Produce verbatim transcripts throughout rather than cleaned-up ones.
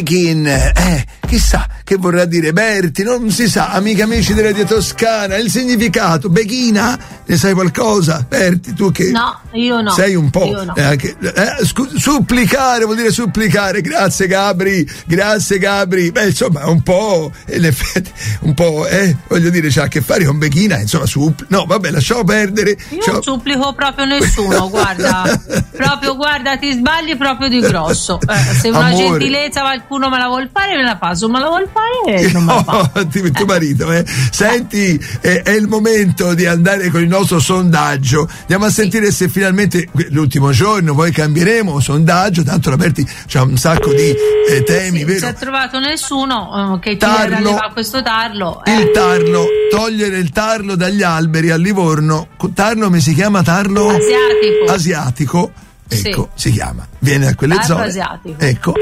begin, eh, chissà che vorrà dire Berti, non si sa, amiche amici di Radio Toscana, il significato, beghina, ne sai qualcosa? Berti, tu che... No, io no. Sei un po'... Io no. Eh, anche, eh, scu- supplicare, vuol dire supplicare, grazie Gabri, grazie Gabri, beh insomma un po', in effetti, un po', eh, voglio dire, c'ha a che fare con beghina, insomma, suppli- no vabbè, lasciamo perdere. Io Ciao. non supplico proprio nessuno, guarda, proprio guarda, ti sbagli proprio di grosso. Eh, se una Amore. gentilezza qualcuno me la vuol fare, me la fa, se me la vuol fare, non me la fa. Oh, ti- tuo marito, eh. Senti, eh, è il momento di andare con il nostro sondaggio. Andiamo a sentire se finalmente l'ultimo giorno poi cambieremo sondaggio. Tanto Roberti c'ha un sacco di eh, temi, Sì, vero? si è trovato nessuno eh, che ti Tarlo. leva questo tarlo. eh. Il tarlo, togliere il tarlo dagli alberi a Livorno. Tarlo come si chiama? Tarlo Asiatico. asiatico. Ecco, Sì. si chiama. Viene da quelle Tarlo zone. asiatico. Ecco.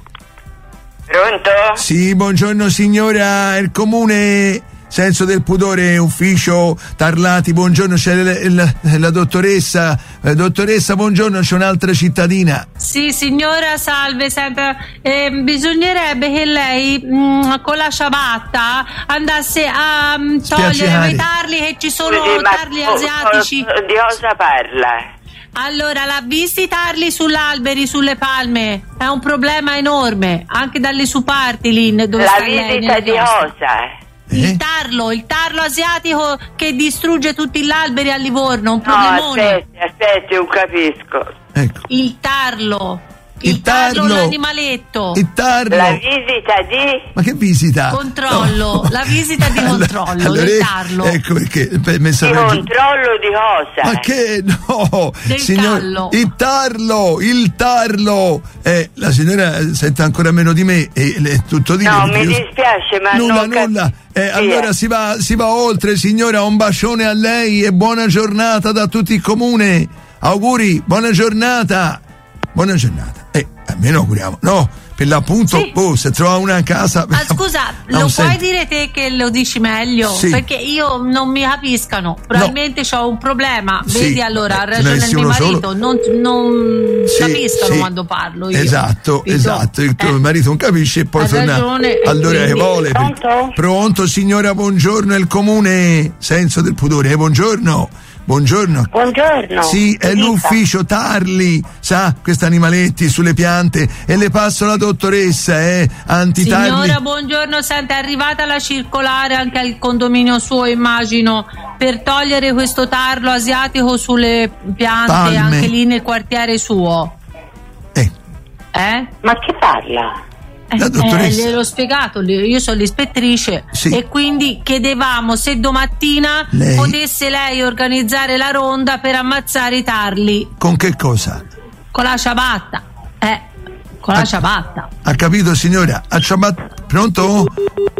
Pronto? Sì, buongiorno signora, il comune senso del pudore, ufficio Tarlati, buongiorno, c'è la, la, la dottoressa, eh, dottoressa, buongiorno, c'è un'altra cittadina. Sì, signora, salve, sempre. Eh, bisognerebbe che lei mh, con la ciabatta andasse a mh, togliere Spiacciare. i tarli, che ci sono Scusi, ma tarli co- asiatici. co- di cosa parla? Allora, l'ha visti i tarli sull'alberi, sulle palme? È un problema enorme, anche dalle sue parti lì dove La sta lei. visita nelle di coste. cosa? Eh? Il tarlo, il tarlo asiatico che distrugge tutti gli alberi a Livorno, un No, problemone. aspetti, aspetti, non capisco. Ecco. Il tarlo, il, Il tarlo. tarlo, l'animaletto. Il tarlo. La visita di... Ma che visita? Controllo, la visita di controllo del eh, tarlo. Ecco perché per messo Di a ragione- controllo di cosa? Ma che no, Del signor, tarlo. il tarlo, il tarlo. Eh, la signora sente ancora meno di me e le è tutto dire. No, perché mi io- dispiace, ma nulla, non cap- nulla. Eh, Sì, allora eh. si va, si va oltre, signora. Un bacione a lei e buona giornata da tutto il comune. Auguri, buona giornata. Buona giornata. Eh, almeno auguriamo. No, per l'appunto, Sì. oh, se trova una casa. Ah, scusa, non lo puoi sente. dire te che lo dici meglio? Sì. Perché io non mi capiscano. Probabilmente ho un problema. Sì. Vedi, allora, ha Eh, ce ragione n'avessi il mio uno solo. marito. Non, non Sì, capiscono sì. quando parlo io. Esatto, Capito? esatto. Il tuo Eh. marito non capisce e poi Ha torna ragione, e all'ora che quindi- vuole. Pronto? Pronto, signora, buongiorno, è il comune senso del pudore. Eh, buongiorno. Buongiorno. Buongiorno. Sì, è Dica. l'ufficio Tarli, sa, questi animaletti sulle piante, e le passo la dottoressa, eh, antitarli. Signora, buongiorno, senta, è arrivata la circolare anche al condominio suo, immagino, per togliere questo tarlo asiatico sulle piante, Palme. anche lì nel quartiere suo. Eh, Eh? Ma che parla? La Eh, dottoressa. gliel'ho spiegato, io sono l'ispettrice, Sì. e quindi chiedevamo se domattina Lei? potesse lei organizzare la ronda per ammazzare i tarli con che cosa? con la ciabatta. Eh, con la Ah. ciabatta. Ha capito, signora? Ha ciabat- Pronto?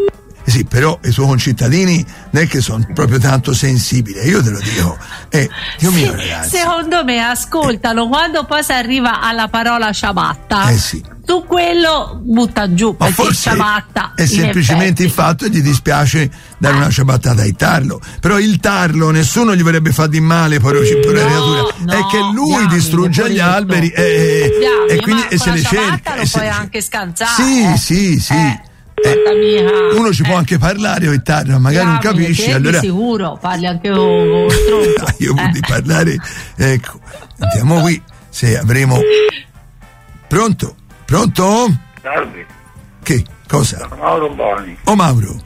Eh sì, però i suoi concittadini non è che sono proprio tanto sensibili, io te lo dico. Eh, Dio mio, Sì, ragazzi. secondo me ascoltano quando poi si arriva alla parola ciabatta. Eh sì. Tu quello butta giù, Ma perché forse ciabatta è in semplicemente il effetti. fatto che gli dispiace dare una ciabattata ai tarlo. Però il tarlo nessuno gli vorrebbe fare di male, poi pure No, creatura. no, È che lui diamine, distrugge gli poveretto. alberi e, Diamine, e quindi ma e con se la le ciabatta cerca. lo e se puoi le cerca. anche scansare. Sì, eh. sì, sì. Eh, Eh, porca mia. uno ci può Eh. anche parlare con il tarlo, magari non Diamine, capisci. te Allora di sicuro parli anche con con il tronco. io Eh. di parlare. Ecco, andiamo qui se avremo. Pronto? Pronto? Salve, Che cosa? sono Mauro Boni, Oh Mauro.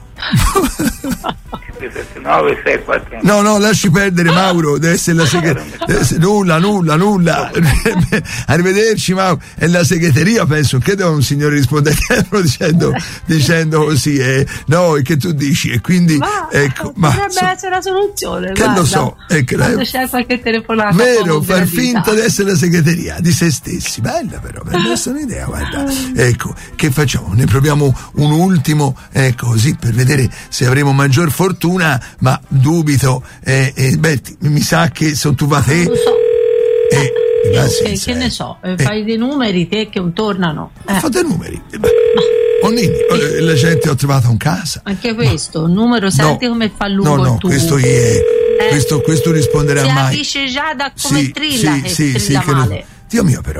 nove sei quattro nove. No, no, lasci perdere Mauro, deve essere la segreteria. Nulla, nulla, nulla. Arrivederci Mauro. È la segreteria, penso, che deve un signore rispondere al telefono dicendo, dicendo così, eh, no, e che tu dici, e quindi Ma ecco, ma potrebbe so- essere la soluzione. che guarda. lo so, è che la- Quando c'è qualche telefonata vero, poco far gradita. finta di essere la segreteria di se stessi, bella però, per me è un'idea, guarda. Ecco, che facciamo? Ne proviamo un ultimo, ecco, così per vedere se avremo maggior fortuna, ma dubito, eh, eh, beh, ti- mi sa che sono tu va te. Non lo so. Eh, Io va che, senza, che eh. ne so, eh, Eh. fai dei numeri te che non tornano. Eh, Fate numeri. Eh, beh. Onnini, eh, la gente ho trovato in casa. anche questo, il numero, senti come fa lungo no, no, il tubo. questo è, Eh. questo, questo risponderà Si mai. capisce già da come Sì, trilla sì, che sì, sì, trilla che lo- male. Dio mio però.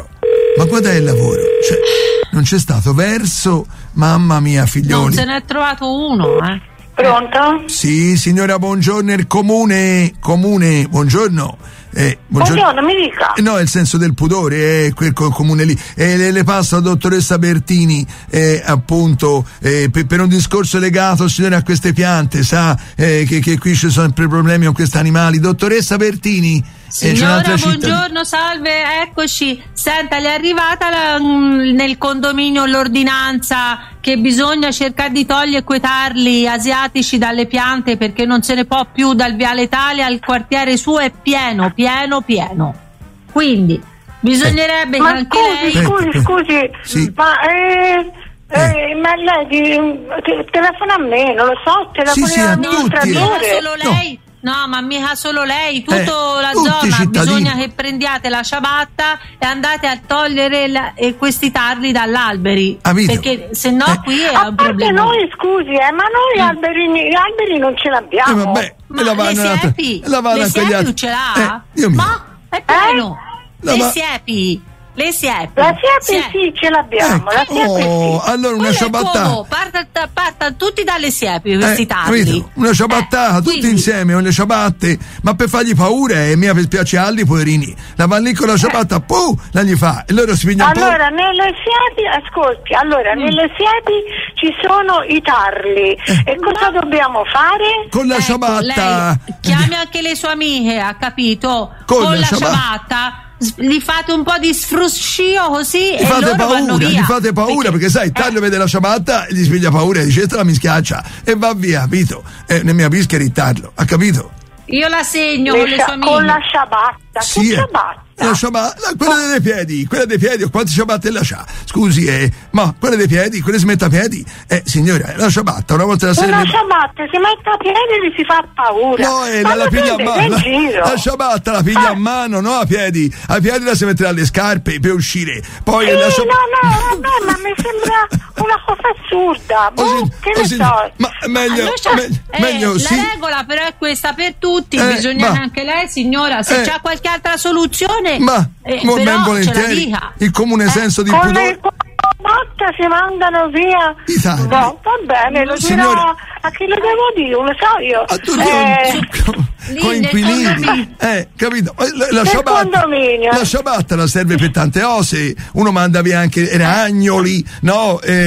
Ma guarda il lavoro, cioè, non c'è stato verso, mamma mia, figlioli. Non se ne è trovato uno, eh. Pronto? Sì, signora, buongiorno, il comune, comune, buongiorno. Eh, buongiorno. Buongiorno, mi dica. Eh, no, è il senso del pudore, eh, quel co- comune lì. Eh, le, le passa la dottoressa Bertini, eh, appunto, eh, per, per un discorso legato, signore, a queste piante, sa, eh, che, che qui ci sono sempre problemi con questi animali. Dottoressa Bertini. Signora, buongiorno, salve, eccoci. Senta, le è arrivata la, nel condominio l'ordinanza che bisogna cercare di togliere e quietarli asiatici dalle piante perché non se ne può più. Dal Viale Italia al quartiere suo è pieno, pieno, pieno. Quindi bisognerebbe ma che anche scusi, lei... scusi, scusi, sì. ma, eh, eh, ma lei te, telefona a me, non lo so, telefona sì, sì, a all'amministratore. Mica solo lei... No. No, ma mica solo lei, tutta eh, la tutti zona. cittadini. Bisogna che prendiate la ciabatta e andate a togliere la, e questi tarli dall'alberi. Avito. Perché se no Eh. qui è A un parte problema. noi, scusi, eh, ma noi Mm. alberi, gli alberi non ce Eh, l'abbiamo. vabbè, Ma e la le vanno un'altra- siepi? la vanno Le a quegli siepi altri- non ce l'ha? Eh, Dio mio. Ma è pieno. La Le va- siepi. Le siepi. La siepe Siepi. sì, ce l'abbiamo, la Ecco. siepe Oh, sì. allora una Quello è ciabatta. come, parta- Partano tutti dalle siepi questi Eh, tarli. capito? Una ciabattata, Eh, tutti quindi- insieme, con le ciabatte, ma per fargli paura e mia per spiacciarli, poverini. La van lì con la ciabatta, puh, la gli fa, e loro si pigliano un po'. Allora, nelle siepi, ascolti, allora, Mm. nelle siepi ci sono i tarli. E cosa dobbiamo fare? Con la Ecco, ciabatta. lei chiami anche le sue amiche, ha capito? Con Con, la la ciabatta. ciabatta s- gli fate un po' di sfruscio così Gli e fate loro vanno paura, via. gli fate paura perché, sai, il taglio vede la ciabatta e gli spiglia paura e dice questa la mi schiaccia e va via, capito? E ne mia pisca il tarlo, ha capito? Io la segno Le con le scia- sue amiche. con la ciabatta, Sì, che eh. ciabatta? La ciabatta, quella dei piedi, quella dei piedi, quante ciabatte la c'ha? Scusi, eh, ma quella dei piedi, quelle smettapiedi, eh, signora, la ciabatta una volta la sera. Una ne- ciabatta si mette a piedi e gli si fa paura. No, eh, Ma la, la lo piglia a prendete mano. in La, giro. la ciabatta la piglia Ah. a mano, no a piedi. A piedi la si metterà alle scarpe per uscire. Poi Sì, la no, ciabatta. no, vabbè, ma mi sembra una cosa assurda. Oh, Boh, sì, che oh, ne sì, so. ma meglio, Allora, c'ha- meglio, eh, meglio la sì. regola però è questa per tutti, Eh, bisogna ma- che anche lei signora se Eh. c'ha qualche altra soluzione Ma eh, mo ben però ce la volentieri dica. il comune Eh, senso di Con pudore. le ciabatte si mandano via. I tarli. No, va bene, lo dirò. Signora- A chi lo devo dire? Lo so io. A tutti Eh, con, lì con nel inquilini, condominio. eh, capito? Eh, La, la Nel ciabatta, condominio. la ciabatta la serve per tante cose. Uno manda via anche ragnoli, no? E,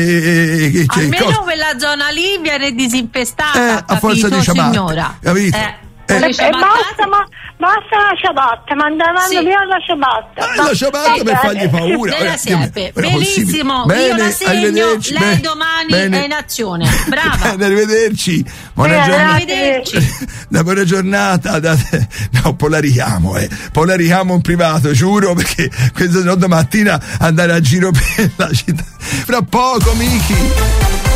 e, e, e, che Almeno cosa- quella zona lì viene disinfestata, Eh, a forza capito, di ciabatte, signora? capito? Eh, Eh. con le E ciabattate- basta, ma basta la ciabatta, mandavano Sì. via la ciabatta. Ah, la ciabatta Va per bene. fargli paura. Della Eh, Dio mio, siepe. non è possibile. Bellissimo, io Bene, la segno, arrivederci, lei bene, domani bene. è in azione. Brava. Bene, arrivederci. Buona Bene, giornata. Arrivederci. Una buona giornata. Date- No, polariamo, eh. Polariamo in privato, giuro, perché questa no, domattina andare a giro per la città. Fra poco, Miki.